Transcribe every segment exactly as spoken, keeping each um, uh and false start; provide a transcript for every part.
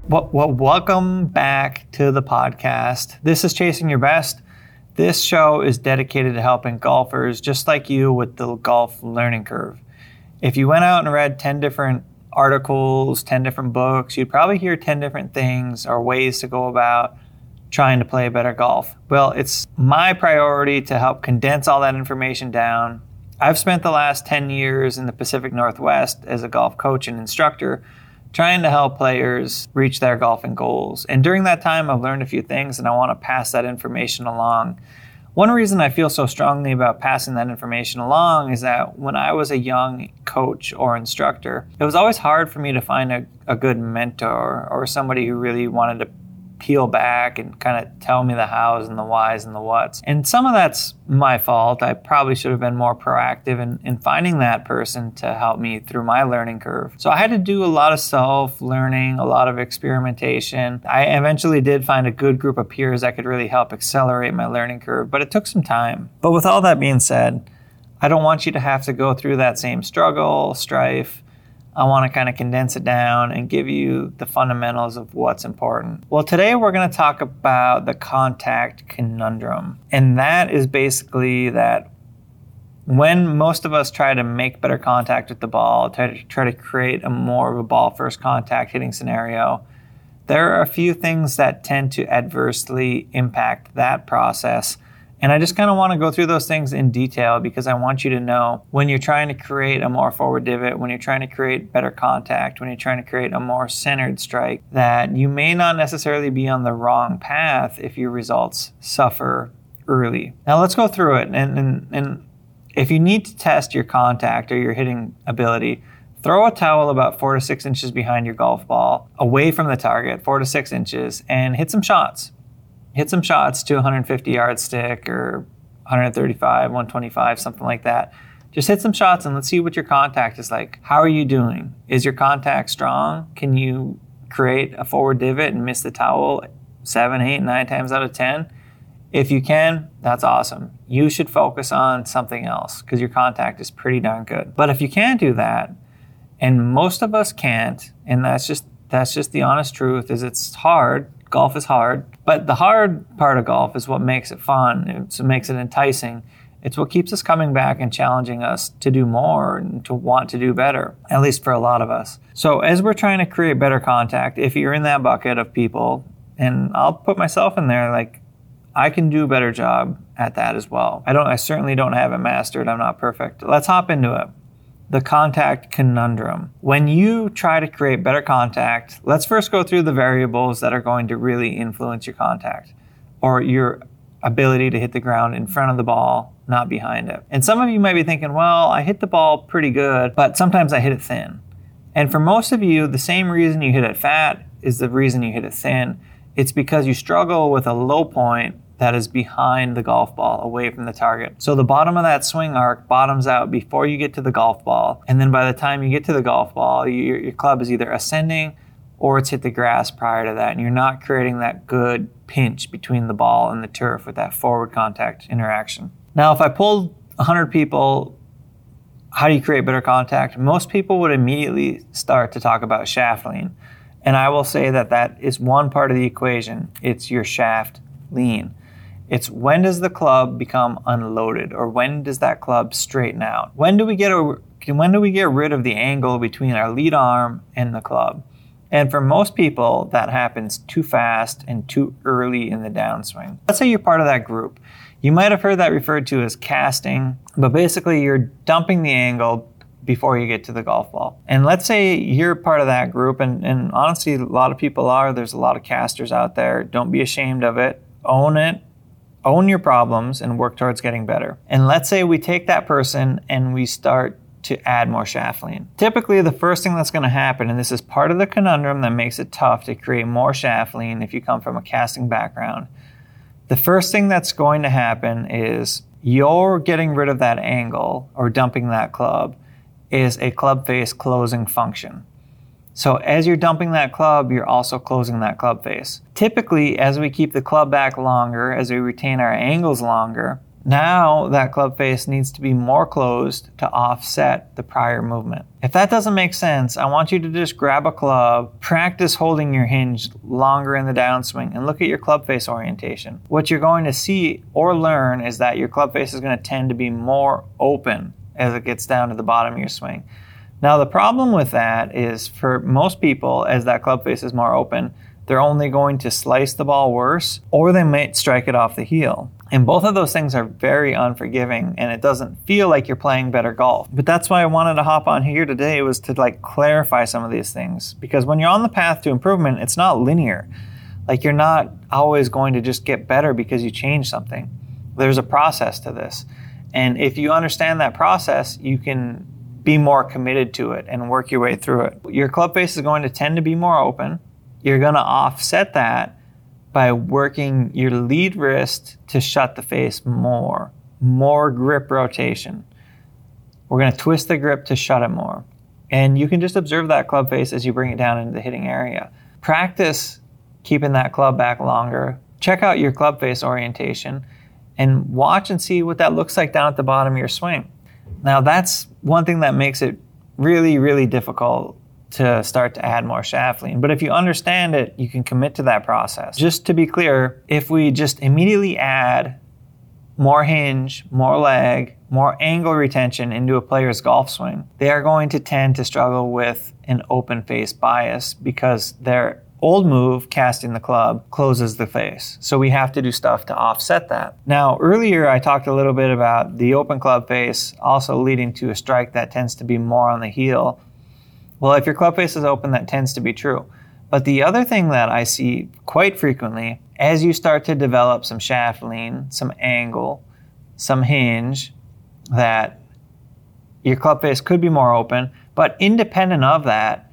Well, well, welcome back to the podcast. This is Chasing Your Best. This show is dedicated to helping golfers just like you with the golf learning curve. If you went out and read ten different articles, ten different books, you'd probably hear ten different things or ways to go about trying to play better golf. Well, it's my priority to help condense all that information down. I've spent the last ten years in the Pacific Northwest as a golf coach and instructor, trying to help players reach their golfing goals. And during that time, I've learned a few things, and I want to pass that information along. One reason I feel so strongly about passing that information along is that when I was a young coach or instructor, it was always hard for me to find a, a good mentor or somebody who really wanted to peel back and kind of tell me the hows and the whys and the whats. And some of that's my fault. I probably should have been more proactive in, in finding that person to help me through my learning curve. So I had to do a lot of self-learning, a lot of experimentation. I eventually did find a good group of peers that could really help accelerate my learning curve, but it took some time. But with all that being said, I don't want you to have to go through that same struggle, strife. I want to kind of condense it down and give you the fundamentals of what's important. Well, today we're going to talk about the contact conundrum. And that is basically that when most of us try to make better contact with the ball, try to, try to create a more of a ball first contact hitting scenario, there are a few things that tend to adversely impact that process. And I just kind of want to go through those things in detail because I want you to know when you're trying to create a more forward divot, when you're trying to create better contact, when you're trying to create a more centered strike, that you may not necessarily be on the wrong path if your results suffer early. Now let's go through it. And, and, and if you need to test your contact or your hitting ability, throw a towel about four to six inches behind your golf ball, away from the target, four to six inches, and hit some shots. Hit some shots to a one hundred fifty yard stick or one thirty-five, one twenty-five, something like that. Just hit some shots and let's see what your contact is like. How are you doing? Is your contact strong? Can you create a forward divot and miss the towel seven, eight, nine times out of ten? If you can, that's awesome. You should focus on something else because your contact is pretty darn good. But if you can't do that, and most of us can't, and that's just that's just the honest truth, is it's hard. Golf is hard, but the hard part of golf is what makes it fun. It's what makes it enticing. It's what keeps us coming back and challenging us to do more and to want to do better, at least for a lot of us. So as we're trying to create better contact, if you're in that bucket of people, and I'll put myself in there, like I can do a better job at that as well. I don't. I certainly don't have it mastered. I'm not perfect. Let's hop into it. The contact conundrum. When you try to create better contact, let's first go through the variables that are going to really influence your contact or your ability to hit the ground in front of the ball, not behind it. And some of you might be thinking, well, I hit the ball pretty good, but sometimes I hit it thin. And for most of you, the same reason you hit it fat is the reason you hit it thin. It's because you struggle with a low point that is behind the golf ball, away from the target. So the bottom of that swing arc bottoms out before you get to the golf ball. And then by the time you get to the golf ball, your, your club is either ascending or it's hit the grass prior to that. And you're not creating that good pinch between the ball and the turf with that forward contact interaction. Now, if I pulled one hundred people, how do you create better contact? Most people would immediately start to talk about shaft lean. And I will say that that is one part of the equation. It's your shaft lean. It's when does the club become unloaded, or when does that club straighten out? When do we get a, when do we get rid of the angle between our lead arm and the club? And for most people, that happens too fast and too early in the downswing. Let's say you're part of that group. You might have heard that referred to as casting, but basically you're dumping the angle before you get to the golf ball. And let's say you're part of that group, and, and honestly, a lot of people are. There's a lot of casters out there. Don't be ashamed of it. Own it. Own your problems and work towards getting better. And let's say we take that person and we start to add more shaft lean. Typically, the first thing that's going to happen, and this is part of the conundrum that makes it tough to create more shaft lean if you come from a casting background, the first thing that's going to happen is you're getting rid of that angle or dumping that club is a club face closing function. So as you're dumping that club, you're also closing that club face. Typically, as we keep the club back longer, as we retain our angles longer, Now that club face needs to be more closed to offset the prior movement. If that doesn't make sense, I want you to just grab a club, practice holding your hinge longer in the downswing, and look at your club face orientation. What you're going to see or learn is that your club face is going to tend to be more open as it gets down to the bottom of your swing. Now the problem with that is for most people, as that club face is more open, they're only going to slice the ball worse, or they might strike it off the heel. And both of those things are very unforgiving, and it doesn't feel like you're playing better golf. But that's why I wanted to hop on here today, was to like clarify some of these things. Because when you're on the path to improvement, it's not linear. Like you're not always going to just get better because you change something. There's a process to this. And if you understand that process, you can be more committed to it and work your way through it. Your club face is going to tend to be more open. You're going to offset that by working your lead wrist to shut the face more, more grip rotation. We're going to twist the grip to shut it more. And you can just observe that club face as you bring it down into the hitting area. Practice keeping that club back longer. Check out your club face orientation and watch and see what that looks like down at the bottom of your swing. Now that's one thing that makes it really, really difficult to start to add more shaft lean. But if you understand it, you can commit to that process. Just to be clear, if we just immediately add more hinge, more leg, more angle retention into a player's golf swing, they are going to tend to struggle with an open face bias because their old move, casting the club, closes the face. So we have to do stuff to offset that. Now, earlier I talked a little bit about the open club face also leading to a strike that tends to be more on the heel. Well, if your club face is open, that tends to be true. But the other thing that I see quite frequently, as you start to develop some shaft lean, some angle, some hinge, that your club face could be more open, but independent of that,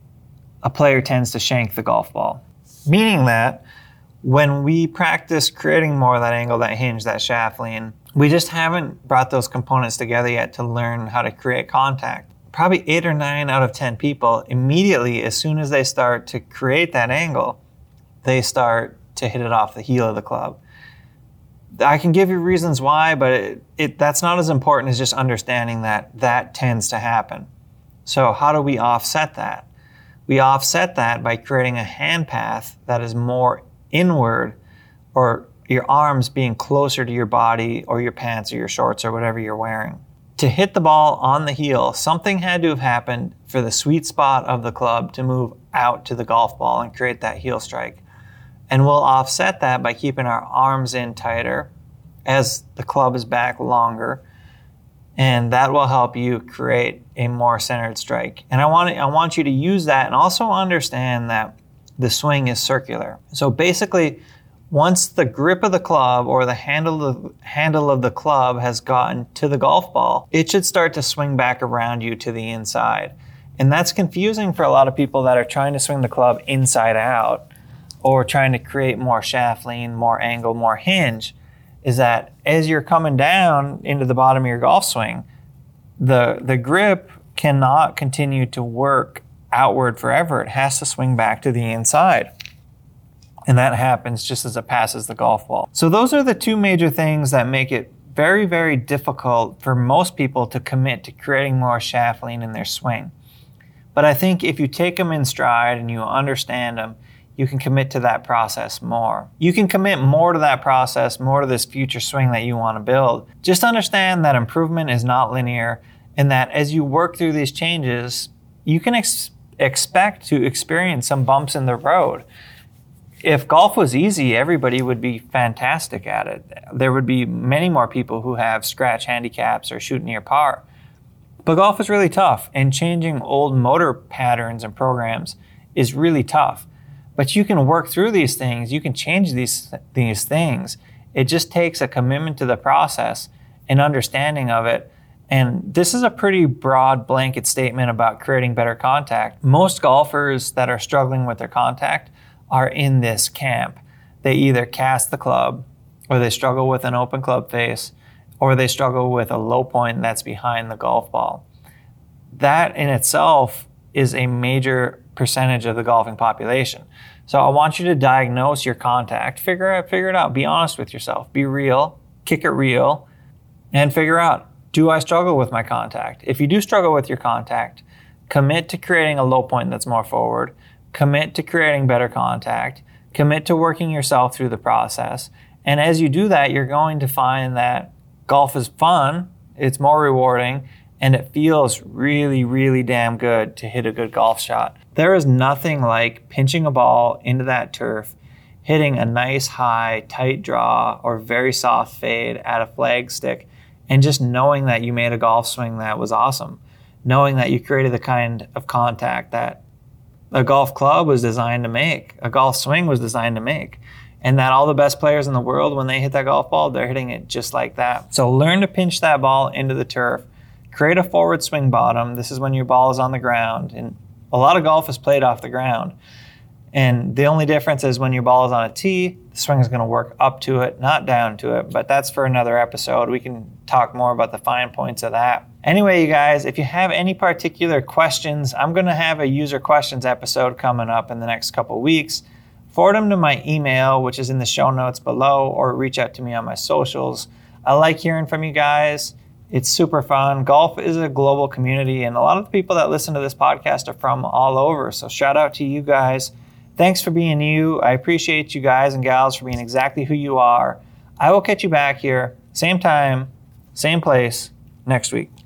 a player tends to shank the golf ball. Meaning that when we practice creating more of that angle, that hinge, that shaft lean, we just haven't brought those components together yet to learn how to create contact. Probably eight or nine out of ten people, immediately, as soon as they start to create that angle, they start to hit it off the heel of the club. I can give you reasons why, but it, it, that's not as important as just understanding that that tends to happen. So how do we offset that? We offset that by creating a hand path that is more inward, or your arms being closer to your body or your pants or your shorts or whatever you're wearing. To hit the ball on the heel, something had to have happened for the sweet spot of the club to move out to the golf ball and create that heel strike. And we'll offset that by keeping our arms in tighter as the club is back longer. And that will help you create a more centered strike. And I want I want you to use that and also understand that the swing is circular. So basically, once the grip of the club or the handle of, handle of the club has gotten to the golf ball, it should start to swing back around you to the inside. And that's confusing for a lot of people that are trying to swing the club inside out or trying to create more shaft lean, more angle, more hinge, is that as you're coming down into the bottom of your golf swing, the, the grip cannot continue to work outward forever. It has to swing back to the inside. And that happens just as it passes the golf ball. So those are the two major things that make it very, very difficult for most people to commit to creating more shaft lean in their swing. But I think if you take them in stride and you understand them, you can commit to that process more. You can commit more to that process, more to this future swing that you want to build. Just understand that improvement is not linear, and that as you work through these changes, you can ex- expect to experience some bumps in the road. If golf was easy, everybody would be fantastic at it. There would be many more people who have scratch handicaps or shoot near par. But golf is really tough, and changing old motor patterns and programs is really tough. But you can work through these things. You can change these, these things. It just takes a commitment to the process and understanding of it. And this is a pretty broad blanket statement about creating better contact. Most golfers that are struggling with their contact are in this camp. They either cast the club, or they struggle with an open club face, or they struggle with a low point that's behind the golf ball. That in itself is a major percentage of the golfing population. So I want you to diagnose your contact, figure it, figure it out, be honest with yourself, be real, kick it real, and figure out, do I struggle with my contact? If you do struggle with your contact, commit to creating a low point that's more forward, commit to creating better contact, commit to working yourself through the process. And as you do that, you're going to find that golf is fun, it's more rewarding, and it feels really, really damn good to hit a good golf shot. There is nothing like pinching a ball into that turf, hitting a nice high, tight draw, or very soft fade at a flag stick, and just knowing that you made a golf swing that was awesome. Knowing that you created the kind of contact that a golf club was designed to make, a golf swing was designed to make. And that all the best players in the world, when they hit that golf ball, they're hitting it just like that. So learn to pinch that ball into the turf. Create a forward swing bottom. This is when your ball is on the ground. And a lot of golf is played off the ground. And the only difference is when your ball is on a tee, the swing is going to work up to it, not down to it. But that's for another episode. We can talk more about the fine points of that. Anyway, you guys, if you have any particular questions, I'm going to have a user questions episode coming up in the next couple weeks. Forward them to my email, which is in the show notes below, or reach out to me on my socials. I like hearing from you guys. It's super fun. Golf is a global community, and a lot of the people that listen to this podcast are from all over. So shout out to you guys. Thanks for being you. I appreciate you guys and gals for being exactly who you are. I will catch you back here, same time, same place, next week.